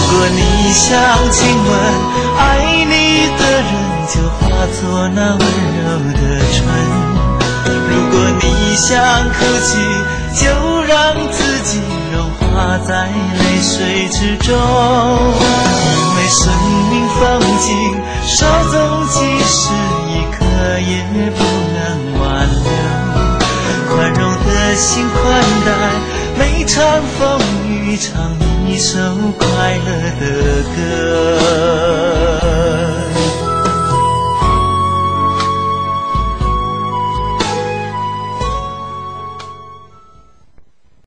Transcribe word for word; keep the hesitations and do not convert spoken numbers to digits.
果你想亲吻爱你的人，就化作那温柔的春；如果你想哭泣，就让自己融化在泪水之中。因为生命风景稍纵即逝，一刻也不能挽留。宽容的心宽待每场风雨，唱一首快乐的